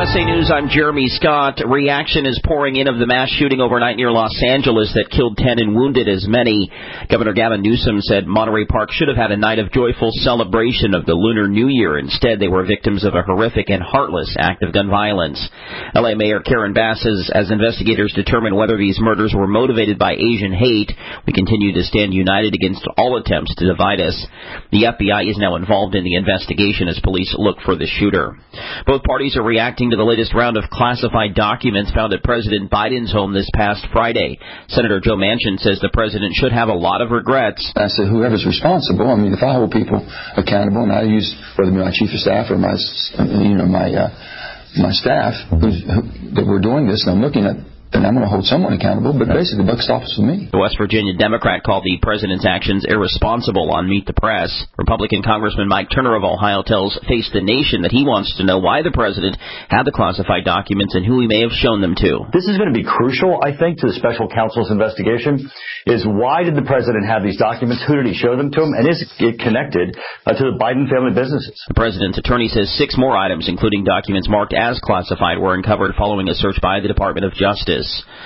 USA News, I'm Jeremy Scott. Reaction is pouring in of the mass shooting overnight near Los Angeles that killed 10 and wounded as many. Governor Gavin Newsom said Monterey Park should have had a night of joyful celebration of the Lunar New Year. Instead, they were victims of a horrific and heartless act of gun violence. L.A. Mayor Karen Bass says as investigators determine whether these murders were motivated by Asian hate, we continue to stand united against all attempts to divide us. The FBI is now involved in the investigation as police look for the shooter. Both parties are reacting to the latest round of classified documents found at President Biden's home this past Friday. Senator Joe Manchin says the president should have a lot of regrets. I said, whoever's responsible, if I hold people accountable, and I use, whether it be my chief of staff or my staff, that we're doing this, and I'm looking at, then I'm going to hold someone accountable, but basically the buck stops with me. The West Virginia Democrat called the president's actions irresponsible on Meet the Press. Republican Congressman Mike Turner of Ohio tells Face the Nation that he wants to know why the president had the classified documents and who he may have shown them to. This is going to be crucial, I think, to the special counsel's investigation, is why did the president have these documents? Who did he show them to him? And is it connected to the Biden family businesses? The president's attorney says 6 more items, including documents marked as classified, were uncovered following a search by the Department of Justice.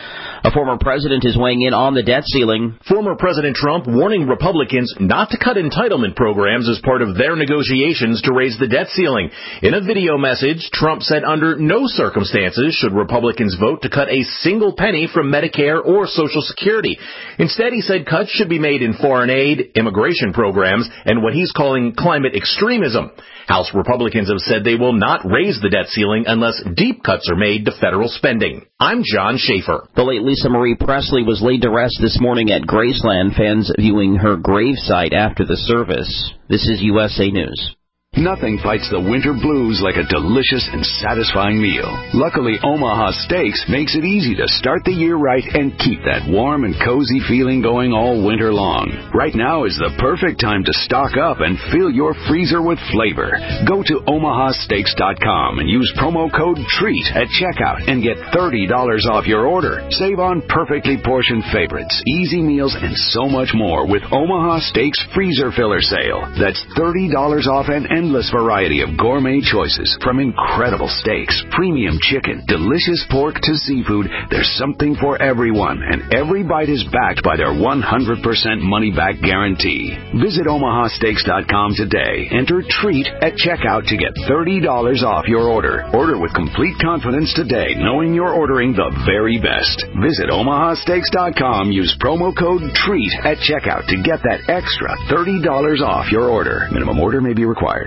A former president is weighing in on the debt ceiling. Former President Trump warning Republicans not to cut entitlement programs as part of their negotiations to raise the debt ceiling. In a video message, Trump said under no circumstances should Republicans vote to cut a single penny from Medicare or Social Security. Instead, he said cuts should be made in foreign aid, immigration programs, and what he's calling climate extremism. House Republicans have said they will not raise the debt ceiling unless deep cuts are made to federal spending. I'm John Schaefer. The late Lisa Marie Presley was laid to rest this morning at Graceland, fans viewing her gravesite after the service. This is USA News. Nothing fights the winter blues like a delicious and satisfying meal. Luckily, Omaha Steaks makes it easy to start the year right and keep that warm and cozy feeling going all winter long. Right now is the perfect time to stock up and fill your freezer with flavor. Go to omahasteaks.com and use promo code TREAT at checkout and get $30 off your order. Save on perfectly portioned favorites, easy meals, and so much more with Omaha Steaks Freezer Filler Sale. That's $30 off an endless variety of gourmet choices, from incredible steaks, premium chicken, delicious pork to seafood. There's something for everyone, and every bite is backed by their 100% money-back guarantee. Visit omahasteaks.com today. Enter TREAT at checkout to get $30 off your order. Order with complete confidence today, knowing you're ordering the very best. Visit omahasteaks.com. Use promo code TREAT at checkout to get that extra $30 off your order. Minimum order may be required.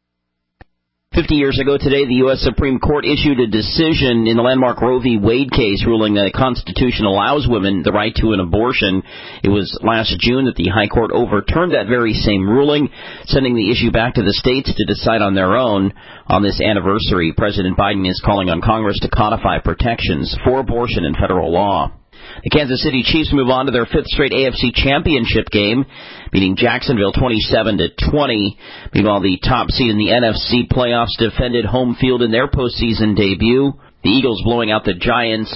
50 years ago today, the U.S. Supreme Court issued a decision in the landmark Roe v. Wade case ruling that the Constitution allows women the right to an abortion. It was last June that the High Court overturned that very same ruling, sending the issue back to the states to decide on their own. On this anniversary, President Biden is calling on Congress to codify protections for abortion in federal law. The Kansas City Chiefs move on to their 5th straight AFC Championship game, beating Jacksonville 27-20. Meanwhile, the top seed in the NFC playoffs defended home field in their postseason debut. The Eagles blowing out the Giants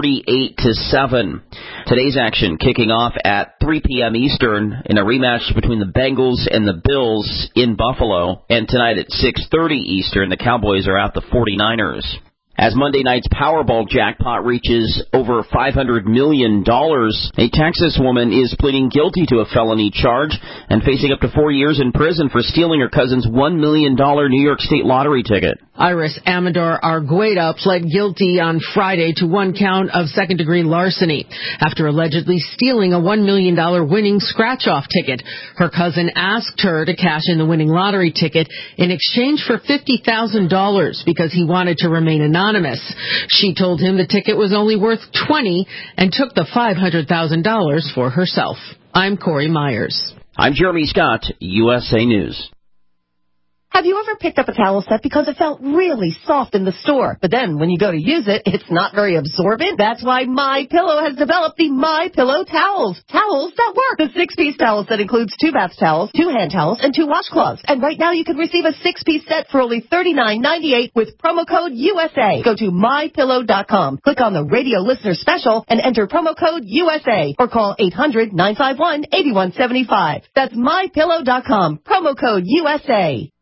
38-7. Today's action kicking off at 3 p.m. Eastern in a rematch between the Bengals and the Bills in Buffalo. And tonight at 6:30 Eastern, the Cowboys are out the 49ers. As Monday night's Powerball jackpot reaches over $500 million, a Texas woman is pleading guilty to a felony charge and facing up to 4 years in prison for stealing her cousin's $1 million New York State lottery ticket. Iris Amador Argueda pled guilty on Friday to 1 count of second-degree larceny after allegedly stealing a $1 million winning scratch-off ticket. Her cousin asked her to cash in the winning lottery ticket in exchange for $50,000 because he wanted to remain anonymous. She told him the ticket was only worth $20 and took the $500,000 for herself. I'm Corey Myers. I'm Jeremy Scott, USA News. Have you ever picked up a towel set because it felt really soft in the store, but then when you go to use it, it's not very absorbent? That's why MyPillow has developed the MyPillow towels. Towels that work. The 6-piece towel set includes 2 bath towels, 2 hand towels, and 2 washcloths. And right now you can receive a 6-piece set for only $39.98 with promo code USA. Go to MyPillow.com. Click on the radio listener special and enter promo code USA or call 800-951-8175. That's MyPillow.com. Promo code USA.